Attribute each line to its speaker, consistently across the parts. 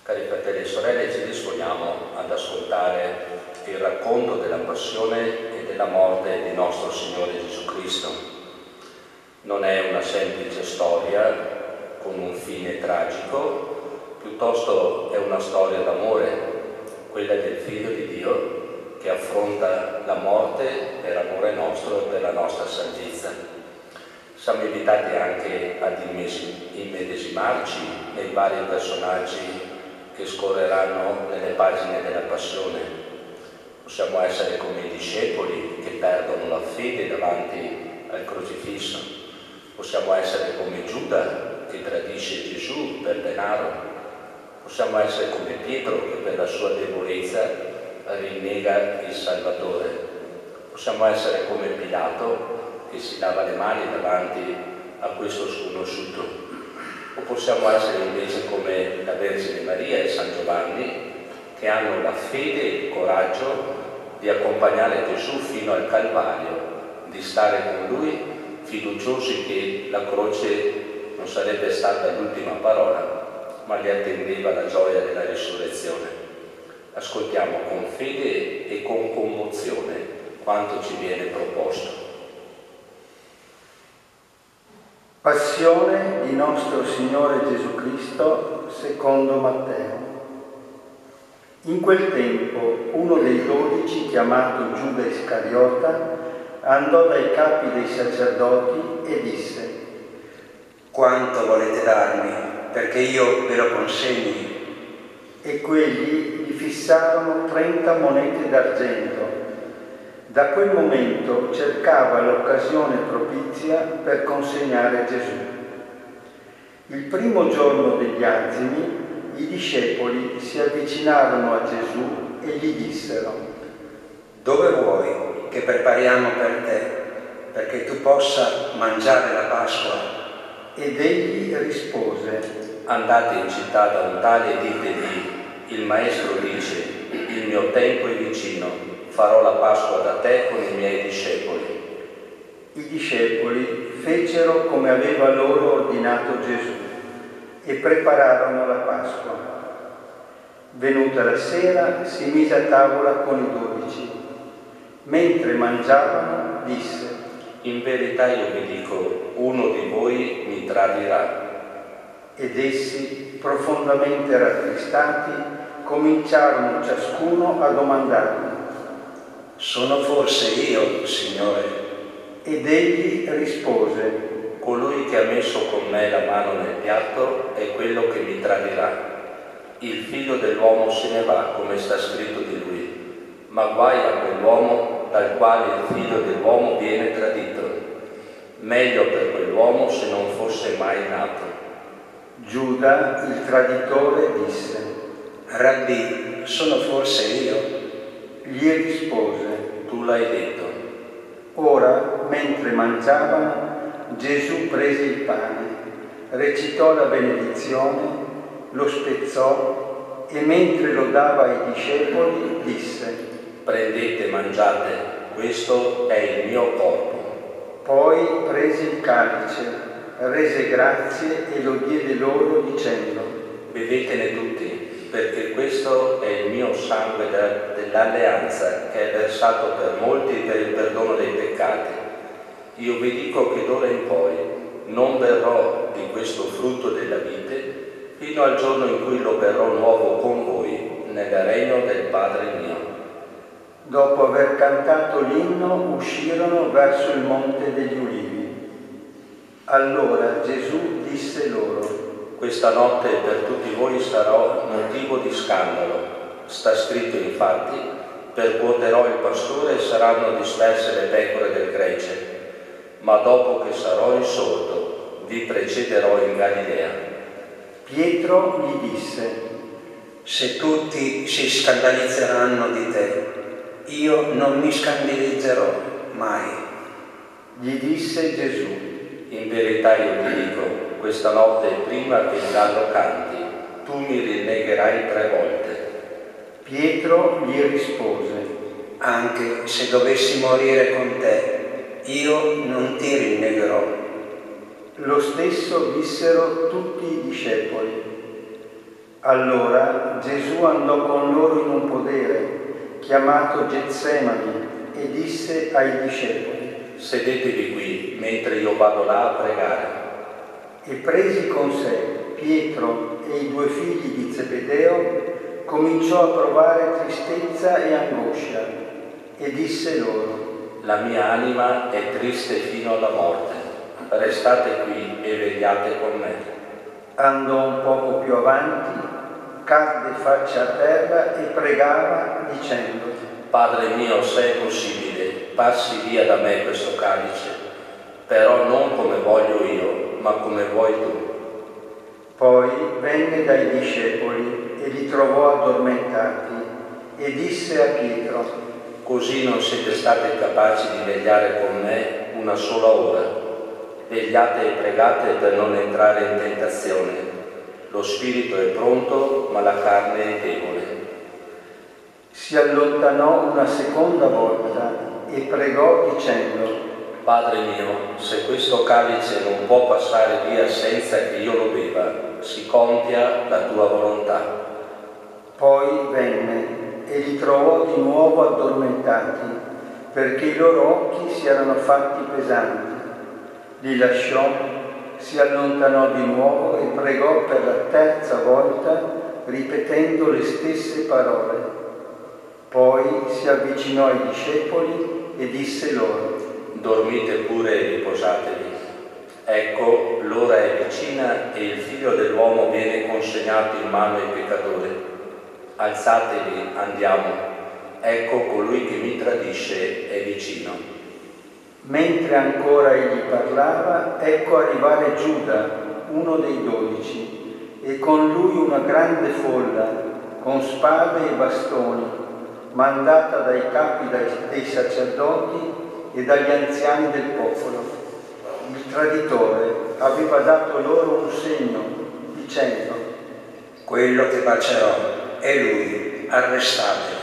Speaker 1: Cari fratelli e sorelle, ci disponiamo ad ascoltare il racconto della passione e della morte di nostro Signore Gesù Cristo. Non è una semplice storia con un fine tragico, piuttosto è una storia d'amore, quella del Figlio di Dio che affronta la morte per amore nostro e per la nostra salvezza. Siamo invitati anche ad immedesimarci nei vari personaggi che scorreranno nelle pagine della Passione. Possiamo essere come i discepoli che perdono la fede davanti al crocifisso. Possiamo essere come Giuda che tradisce Gesù per denaro. Possiamo essere come Pietro che per la sua debolezza rinnega il Salvatore. Possiamo essere come Pilato che si lava le mani davanti a questo sconosciuto. O possiamo essere invece come la Vergine Maria e San Giovanni, che hanno la fede e il coraggio di accompagnare Gesù fino al Calvario, di stare con Lui, fiduciosi che la croce non sarebbe stata l'ultima parola, ma li attendeva la gioia della risurrezione. Ascoltiamo con fede e con commozione quanto ci viene proposto.
Speaker 2: Passione di nostro Signore Gesù Cristo secondo Matteo. In quel tempo uno dei 12, chiamato Giuda Iscariota, andò dai capi dei sacerdoti e disse:
Speaker 3: «Quanto volete darmi perché io ve lo consegni?»
Speaker 2: E quelli gli fissarono 30 monete d'argento. Da quel momento cercava l'occasione propizia per consegnare Gesù. Il primo giorno degli azimi, i discepoli si avvicinarono a Gesù e gli dissero:
Speaker 3: «Dove vuoi che prepariamo per te, perché tu possa mangiare la Pasqua?»
Speaker 2: Ed egli rispose:
Speaker 1: «Andate in città da un tale e ditegli: il Maestro dice, il mio tempo è vicino. Farò la Pasqua da te con i miei discepoli».
Speaker 2: I discepoli fecero come aveva loro ordinato Gesù e prepararono la Pasqua. Venuta la sera, si mise a tavola con i 12. Mentre mangiavano, disse:
Speaker 1: «In verità io vi dico, uno di voi mi tradirà».
Speaker 2: Ed essi, profondamente rattristati, cominciarono ciascuno a domandargli:
Speaker 3: «Sono forse io, Signore?»
Speaker 2: Ed egli rispose:
Speaker 1: «Colui che ha messo con me la mano nel piatto è quello che mi tradirà. Il Figlio dell'uomo se ne va, come sta scritto di lui, ma guai a quell'uomo dal quale il Figlio dell'uomo viene tradito. Meglio per quell'uomo se non fosse mai nato».
Speaker 2: Giuda, il traditore, disse:
Speaker 3: «Rabbì, sono forse io?»
Speaker 2: Gli rispose:
Speaker 1: «Tu l'hai detto».
Speaker 2: Ora, mentre mangiavano, Gesù prese il pane, recitò la benedizione, lo spezzò e mentre lo dava ai discepoli disse:
Speaker 1: «Prendete e mangiate, questo è il mio corpo».
Speaker 2: Poi prese il calice, rese grazie e lo diede loro dicendo:
Speaker 1: «Bevetene tutti, perché questo è il mio sangue dell'alleanza che è versato per molti per il perdono dei peccati. Io vi dico che d'ora in poi non berrò di questo frutto della vite fino al giorno in cui lo berrò nuovo con voi nel regno del Padre mio».
Speaker 2: Dopo aver cantato l'inno, uscirono verso il Monte degli Ulivi. Allora Gesù disse loro:
Speaker 1: «Questa notte per tutti voi sarò motivo di scandalo. Sta scritto infatti: percuoterò il pastore e saranno disperse le pecore del gregge. Ma dopo che sarò risorto, vi precederò in Galilea».
Speaker 2: Pietro gli disse:
Speaker 3: «Se tutti si scandalizzeranno di te, io non mi scandalizzerò mai».
Speaker 2: Gli disse Gesù:
Speaker 1: «In verità io ti dico, questa notte prima che il gallo canti, tu mi rinnegherai 3 volte».
Speaker 2: Pietro gli rispose:
Speaker 3: «Anche se dovessi morire con te, io non ti rinnegherò».
Speaker 2: Lo stesso dissero tutti i discepoli. Allora Gesù andò con loro in un podere chiamato Getsemani e disse ai discepoli:
Speaker 1: sedetevi qui mentre io vado là a pregare.
Speaker 2: E presi con sé Pietro e i 2 figli di Zebedeo, cominciò a provare tristezza e angoscia e disse loro:
Speaker 1: la mia anima è triste fino alla morte, restate qui e vegliate con me.
Speaker 2: Andò un poco più avanti, cadde faccia a terra e pregava dicendo:
Speaker 1: Padre mio, se è possibile, passi via da me questo calice, però non come voglio io, ma come vuoi tu.
Speaker 2: Poi venne dai discepoli e li trovò addormentati e disse a Pietro:
Speaker 1: così non siete stati capaci di vegliare con me una sola ora. Vegliate e pregate per non entrare in tentazione. Lo spirito è pronto, ma la carne è debole.
Speaker 2: Si allontanò una seconda volta e pregò dicendo:
Speaker 1: Padre mio, se questo calice non può passare via senza che io lo beva, si compia la tua volontà.
Speaker 2: Poi venne e li trovò di nuovo addormentati, perché i loro occhi si erano fatti pesanti. Li lasciò, si allontanò di nuovo e pregò per la 3ª volta, ripetendo le stesse parole. Poi si avvicinò ai discepoli e disse loro:
Speaker 1: dormite pure e riposatevi. Ecco, l'ora è vicina e il Figlio dell'uomo viene consegnato in mano ai peccatori. Alzatevi, andiamo. Ecco, colui che mi tradisce è vicino.
Speaker 2: Mentre ancora egli parlava, ecco arrivare Giuda, uno dei 12, e con lui una grande folla, con spade e bastoni, mandata dai capi dei sacerdoti e dagli anziani del popolo. Il traditore aveva dato loro un segno, dicendo:
Speaker 3: quello che bacerò è lui, arrestatelo.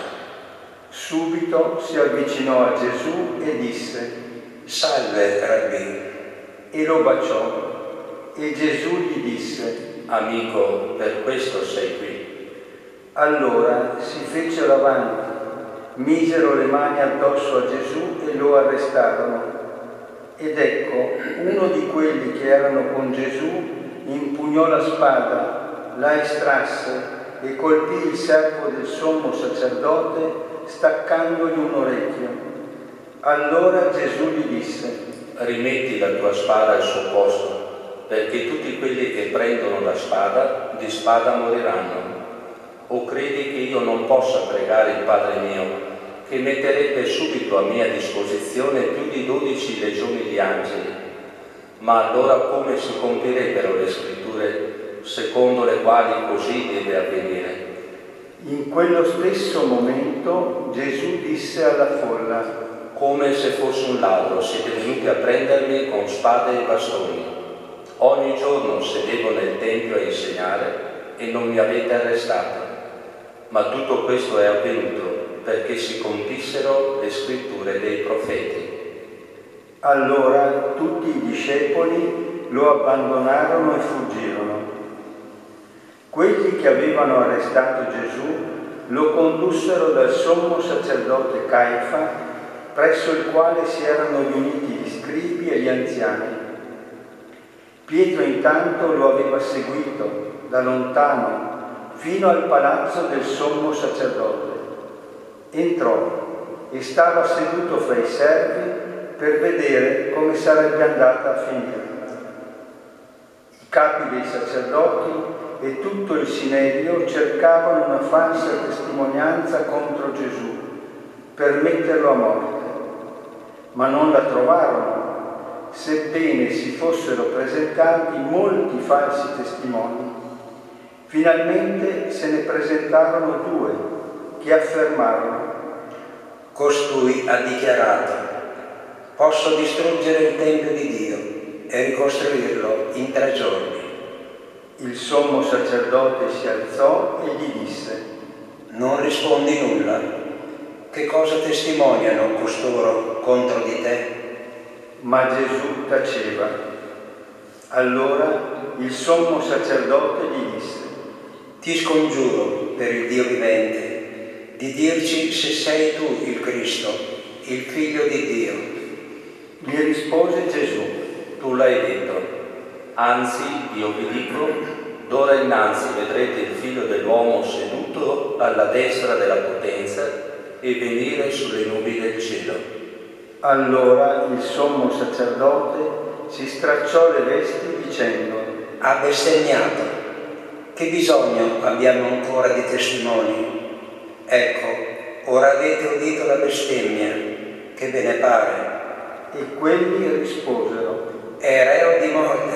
Speaker 2: Subito si avvicinò a Gesù e disse:
Speaker 3: salve, Rabbì.
Speaker 2: E lo baciò. E Gesù gli disse:
Speaker 1: amico, per questo sei qui.
Speaker 2: Allora si fecero avanti, misero le mani addosso a Gesù e lo arrestarono. Ed ecco, uno di quelli che erano con Gesù impugnò la spada, la estrasse e colpì il servo del sommo sacerdote, staccandogli un orecchio. Allora Gesù gli disse:
Speaker 1: rimetti la tua spada al suo posto, perché tutti quelli che prendono la spada di spada moriranno. O credi che io non possa pregare il Padre mio, che metterebbe subito a mia disposizione più di 12 legioni di angeli? Ma allora come si compirebbero le scritture secondo le quali così deve avvenire?
Speaker 2: In quello stesso momento Gesù disse alla folla:
Speaker 1: come se fossi un ladro siete venuti a prendermi con spade e bastoni. Ogni giorno sedevo nel Tempio a insegnare e non mi avete arrestato. Ma tutto questo è avvenuto perché si compissero le scritture dei profeti.
Speaker 2: Allora tutti i discepoli lo abbandonarono e fuggirono. Quelli che avevano arrestato Gesù lo condussero dal sommo sacerdote Caifa, presso il quale si erano riuniti gli scribi e gli anziani. Pietro intanto lo aveva seguito da lontano fino al palazzo del sommo sacerdote. Entrò e stava seduto fra i servi per vedere come sarebbe andata a finire. I capi dei sacerdoti e tutto il Sinedrio cercavano una falsa testimonianza contro Gesù per metterlo a morte, ma non la trovarono, sebbene si fossero presentati molti falsi testimoni. Finalmente se ne presentarono 2 che affermarono:
Speaker 3: costui ha dichiarato: posso distruggere il Tempio di Dio e ricostruirlo in 3 giorni.
Speaker 2: Il sommo sacerdote si alzò e gli disse:
Speaker 3: non rispondi nulla? Che cosa testimoniano costoro contro di te?
Speaker 2: Ma Gesù taceva. Allora il sommo sacerdote gli disse:
Speaker 3: ti scongiuro per il Dio vivente di dirci se sei tu il Cristo, il Figlio di Dio.
Speaker 2: Gli rispose Gesù:
Speaker 1: tu l'hai detto, anzi io vi dico, d'ora innanzi vedrete il Figlio dell'uomo seduto alla destra della potenza e venire sulle nubi del cielo.
Speaker 2: Allora il sommo sacerdote si stracciò le vesti dicendo:
Speaker 3: ha bestemmiato. Che bisogno abbiamo ancora di testimoni? Ecco, ora avete udito la bestemmia, che ve ne pare?
Speaker 2: E quelli risposero:
Speaker 3: è reo di morte.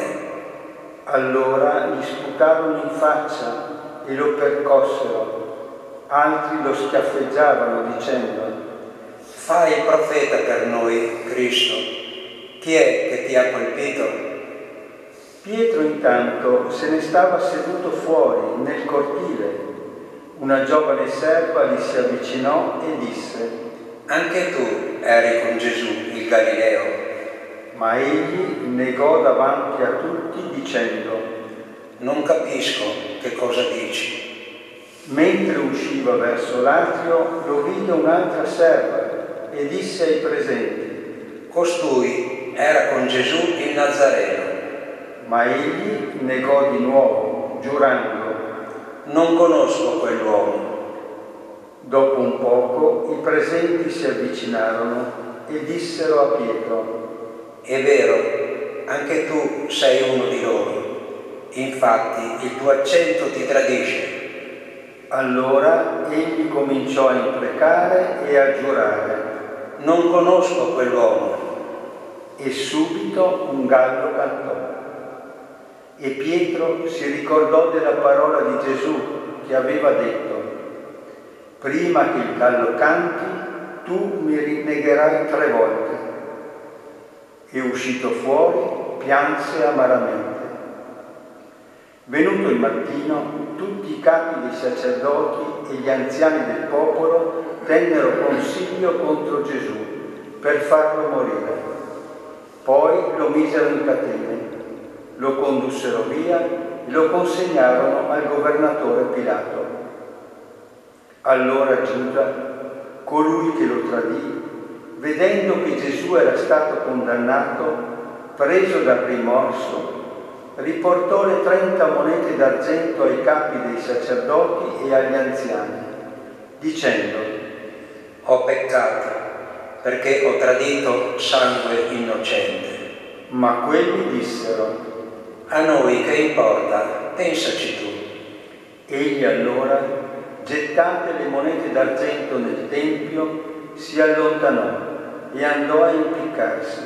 Speaker 2: Allora gli sputarono in faccia e lo percossero, altri lo schiaffeggiavano dicendo:
Speaker 3: fai il profeta per noi, Cristo. Chi è che ti ha colpito?
Speaker 2: Pietro intanto se ne stava seduto fuori nel cortile. Una giovane serva gli si avvicinò e disse:
Speaker 3: anche tu eri con Gesù il Galileo.
Speaker 2: Ma egli negò davanti a tutti dicendo:
Speaker 3: non capisco che cosa dici.
Speaker 2: Mentre usciva verso l'atrio lo vide un'altra serva e disse ai presenti:
Speaker 3: costui era con Gesù il Nazareno.
Speaker 2: Ma egli negò di nuovo, giurando:
Speaker 3: non conosco quell'uomo.
Speaker 2: Dopo un poco i presenti si avvicinarono e dissero a Pietro:
Speaker 3: è vero, anche tu sei uno di loro. Infatti il tuo accento ti tradisce.
Speaker 2: Allora egli cominciò a imprecare e a giurare:
Speaker 3: non conosco quell'uomo.
Speaker 2: E subito un gallo cantò. E Pietro si ricordò della parola di Gesù che aveva detto: prima che il gallo canti, tu mi rinnegherai 3 volte. E uscito fuori, pianse amaramente. Venuto il mattino, tutti i capi dei sacerdoti e gli anziani del popolo tennero consiglio contro Gesù per farlo morire. Poi lo misero in catene, lo condussero via e lo consegnarono al governatore Pilato. Allora Giuda, colui che lo tradì, vedendo che Gesù era stato condannato, preso dal rimorso, riportò le 30 monete d'argento ai capi dei sacerdoti e agli anziani, dicendo:
Speaker 3: ho peccato, perché ho tradito sangue innocente.
Speaker 2: Ma quelli dissero:
Speaker 3: a noi che importa, pensaci tu.
Speaker 2: Egli allora, gettate le monete d'argento nel tempio, si allontanò e andò a impiccarsi.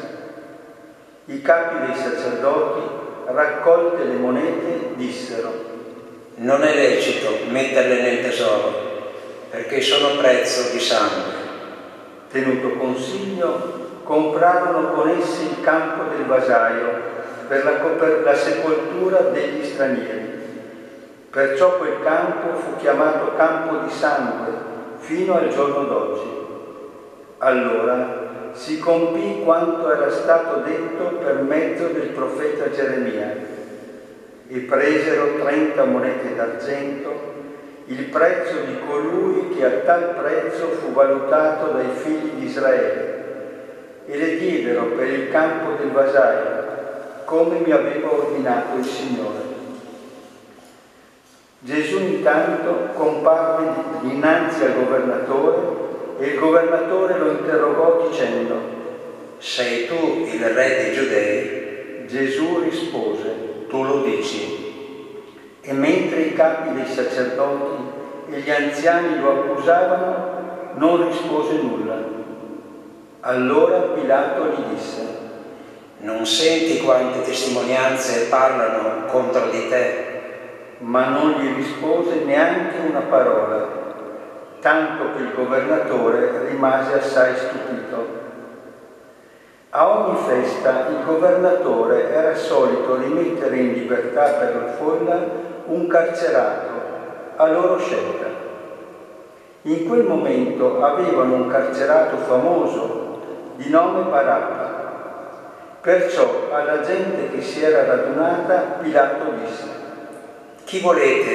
Speaker 2: I capi dei sacerdoti, raccolte le monete, dissero:
Speaker 3: non è lecito metterle nel tesoro, perché sono prezzo di sangue.
Speaker 2: Tenuto consiglio, comprarono con essi il campo del vasaio per la sepoltura degli stranieri. Perciò quel campo fu chiamato campo di sangue fino al giorno d'oggi. Allora si compì quanto era stato detto per mezzo del profeta Geremia, e presero 30 monete d'argento, il prezzo di colui che a tal prezzo fu valutato dai figli di Israele, e le diedero per il campo del vasaio, come mi aveva ordinato il Signore. Gesù intanto comparve dinanzi al governatore, e il governatore lo interrogò dicendo:
Speaker 3: sei tu il re dei Giudei?
Speaker 2: Gesù rispose:
Speaker 1: tu lo dici.
Speaker 2: E mentre i capi dei sacerdoti e gli anziani lo accusavano, non rispose nulla. Allora Pilato gli disse:
Speaker 3: non senti quante testimonianze parlano contro di te?
Speaker 2: Ma non gli rispose neanche una parola, tanto che il governatore rimase assai stupito. A ogni festa il governatore era solito rimettere in libertà per la folla un carcerato a loro scelta. In quel momento avevano un carcerato famoso di nome Barabba. Perciò alla gente che si era radunata Pilato disse:
Speaker 3: chi volete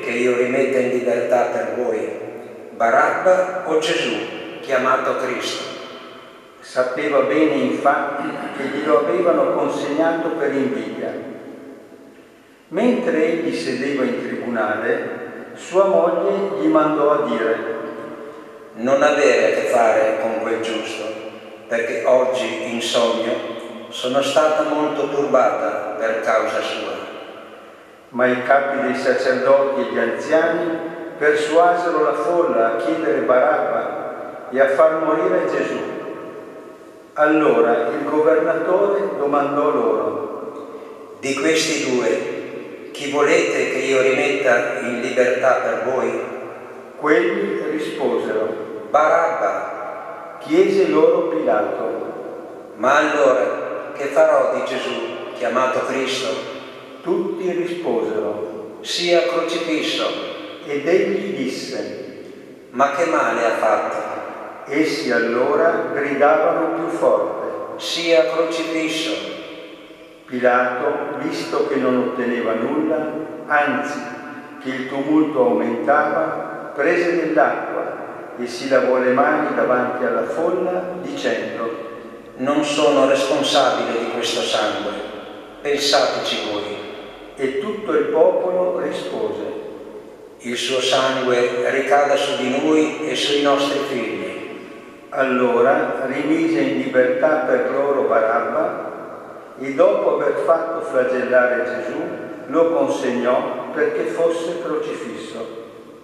Speaker 3: che io rimetta in libertà per voi? Barabba o Gesù, chiamato Cristo?
Speaker 2: Sapeva bene infatti che glielo avevano consegnato per invidia. Mentre egli sedeva in tribunale, sua moglie gli mandò a dire:
Speaker 3: non avere a che fare con quel giusto, perché oggi in sogno sono stata molto turbata per causa sua.
Speaker 2: Ma i capi dei sacerdoti e gli anziani persuasero la folla a chiedere Barabba e a far morire Gesù. Allora il governatore domandò loro:
Speaker 3: di questi due, chi volete che io rimetta in libertà per voi?
Speaker 2: Quelli risposero:
Speaker 3: Barabba.
Speaker 2: Chiese loro Pilato:
Speaker 3: ma allora che farò di Gesù, chiamato Cristo?
Speaker 2: Tutti risposero:
Speaker 3: sia crocifisso.
Speaker 2: ed egli disse:
Speaker 3: ma che male ha fatto?
Speaker 2: Essi allora gridavano più forte:
Speaker 3: sia crocifisso.
Speaker 2: Pilato, visto che non otteneva nulla, anzi che il tumulto aumentava, prese dell'acqua e si lavò le mani davanti alla folla dicendo:
Speaker 3: non sono responsabile di questo sangue, pensateci voi.
Speaker 2: E tutto il popolo rispose:
Speaker 3: il suo sangue ricada su di noi e sui nostri figli.
Speaker 2: Allora rimise in libertà per loro Barabba e dopo aver fatto flagellare Gesù lo consegnò perché fosse crocifisso.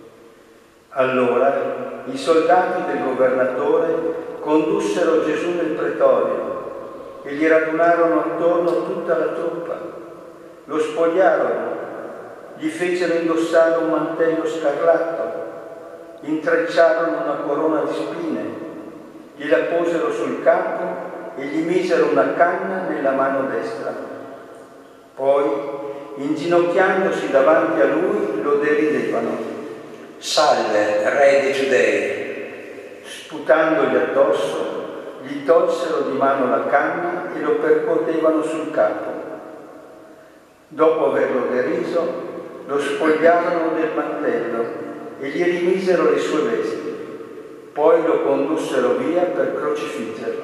Speaker 2: Allora i soldati del governatore condussero Gesù nel pretorio e gli radunarono attorno tutta la truppa. Lo spogliarono, gli fecero indossare un mantello scarlatto, intrecciarono una corona di spine, gliela posero sul capo e gli misero una canna nella mano destra. Poi, inginocchiandosi davanti a lui, lo deridevano:
Speaker 3: salve, re dei Giudei.
Speaker 2: Sputandogli addosso, gli tolsero di mano la canna e lo percuotevano sul capo. Dopo averlo deriso, lo spogliarono del mantello e gli rimisero le sue vesti. Poi lo condussero via per crocifiggerlo.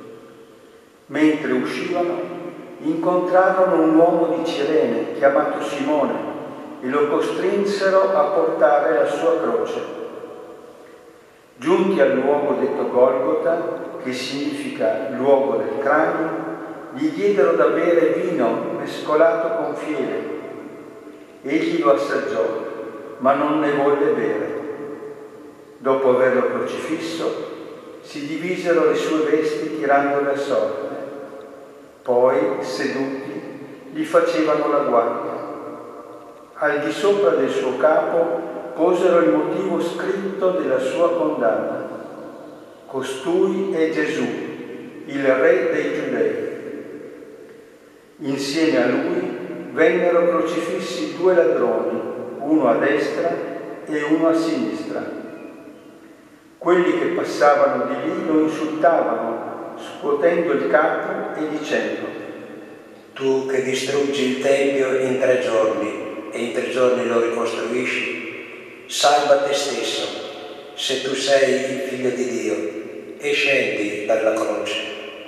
Speaker 2: Mentre uscivano, incontrarono un uomo di Cirene chiamato Simone e lo costrinsero a portare la sua croce. Giunti al luogo detto Golgota, che significa luogo del cranio, gli diedero da bere vino mescolato con fiele. Egli lo assaggiò, ma non ne volle bere. Dopo averlo crocifisso, si divisero le sue vesti tirandole a sorte. Poi, seduti, gli facevano la guardia. Al di sopra del suo capo posero il motivo scritto della sua condanna: costui è Gesù, il re dei Giudei. Insieme a lui vennero crocifissi due ladroni, uno a destra e uno a sinistra. Quelli che passavano di lì lo insultavano, scuotendo il capo e dicendo:
Speaker 3: tu che distruggi il Tempio in 3 giorni e in 3 giorni lo ricostruisci, salva te stesso, se tu sei il Figlio di Dio, e scendi dalla croce.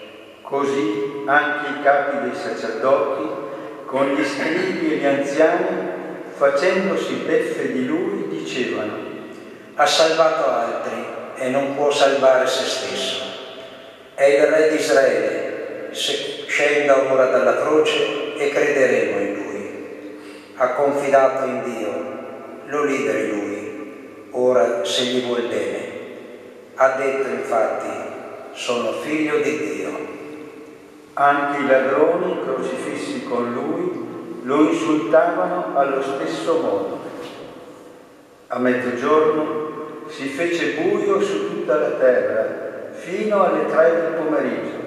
Speaker 2: Così anche i capi dei sacerdoti, con gli scribi e gli anziani, facendosi beffe di lui, dicevano:
Speaker 3: ha salvato altri e non può salvare se stesso. È il Re di Israele, scenda ora dalla croce e crederemo in lui. Ha confidato in Dio, lo liberi lui, ora se gli vuol bene. Ha detto infatti: sono figlio di Dio.
Speaker 2: Anche i ladroni crocifissi con lui lo insultavano allo stesso modo. A mezzogiorno si fece buio su tutta la terra fino alle 3 del pomeriggio.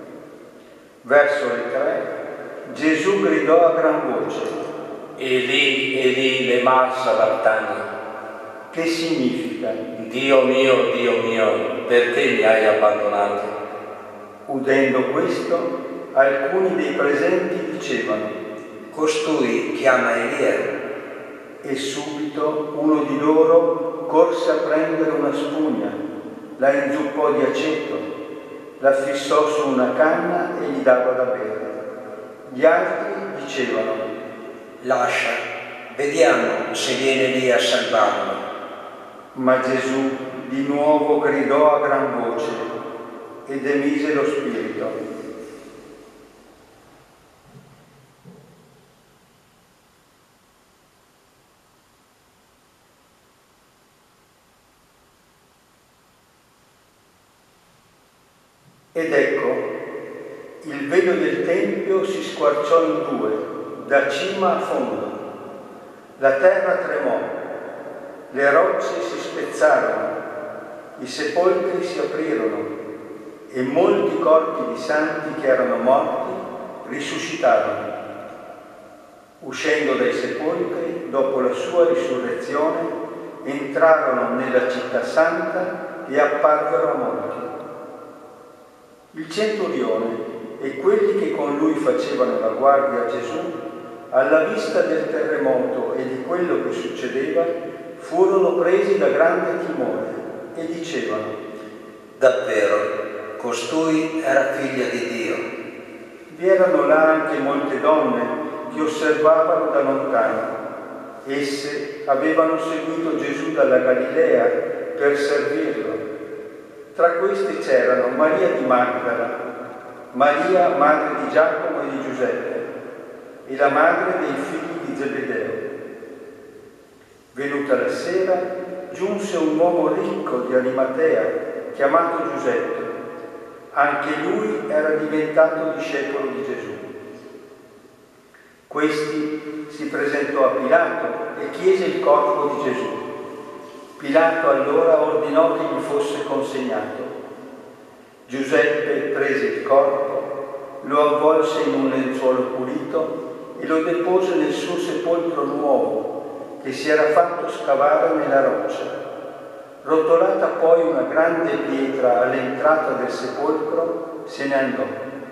Speaker 2: Verso le 3 Gesù gridò a gran voce:
Speaker 1: Eli, Eli, lema sabachthani,
Speaker 2: che significa:
Speaker 1: Dio mio, perché mi hai abbandonato?
Speaker 2: Udendo questo, alcuni dei presenti dicevano:
Speaker 3: costui chiama Elia.
Speaker 2: E subito uno di loro corse a prendere una spugna, la inzuppò di aceto, la fissò su una canna e gli dava da bere. Gli altri dicevano:
Speaker 3: lascia, vediamo se viene lì a salvarlo.
Speaker 2: Ma Gesù di nuovo gridò a gran voce e demise lo spirito. Ed ecco, il velo del Tempio si squarciò in due, da cima a fondo. La terra tremò, le rocce si spezzarono, i sepolcri si aprirono e molti corpi di santi che erano morti risuscitarono. Uscendo dai sepolcri, dopo la sua risurrezione, entrarono nella città santa e apparvero a molti. Il centurione e quelli che con lui facevano la guardia a Gesù, alla vista del terremoto e di quello che succedeva, furono presi da grande timore e dicevano:
Speaker 3: davvero, costui era figlia di Dio.
Speaker 2: Vi erano là anche molte donne che osservavano da lontano. Esse avevano seguito Gesù dalla Galilea per servirlo. Tra queste c'erano Maria di Magdala, Maria madre di Giacomo e di Giuseppe e la madre dei figli di Zebedeo. Venuta la sera, giunse un uomo ricco di Arimatea chiamato Giuseppe. Anche lui era diventato discepolo di Gesù. Questi si presentò a Pilato e chiese il corpo di Gesù. Pilato allora ordinò che gli fosse consegnato. Giuseppe prese il corpo, lo avvolse in un lenzuolo pulito e lo depose nel suo sepolcro nuovo, che si era fatto scavare nella roccia. Rotolata poi una grande pietra all'entrata del sepolcro, se ne andò.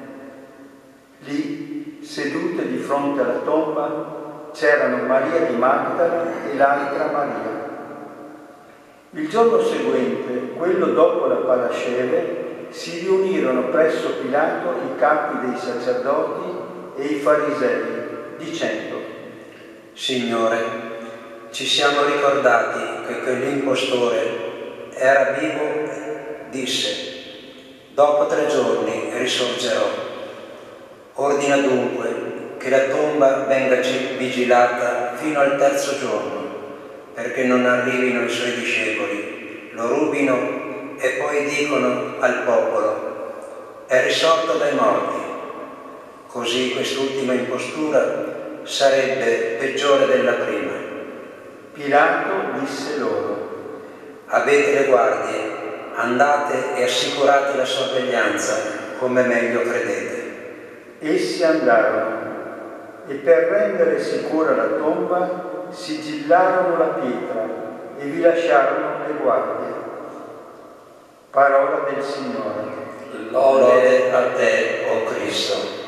Speaker 2: Lì, sedute di fronte alla tomba, c'erano Maria di Magdala e l'altra Maria. Il giorno seguente, quello dopo la Palasceve, si riunirono presso Pilato i capi dei sacerdoti e i farisei, dicendo:
Speaker 3: Signore, ci siamo ricordati che quell'impostore era vivo, disse: dopo 3 giorni risorgerò. Ordina dunque che la tomba venga vigilata fino al 3° giorno, perché non arrivino i suoi discepoli, lo rubino e poi dicono al popolo: è risorto dai morti. Così quest'ultima impostura sarebbe peggiore della prima.
Speaker 2: Pilato disse loro:
Speaker 3: avete le guardie, andate e assicurate la sorveglianza come meglio credete.
Speaker 2: Essi andarono e per rendere sicura la tomba sigillarono la pietra e vi lasciarono le guardie. Parola del Signore.
Speaker 3: Lode a te, o Cristo.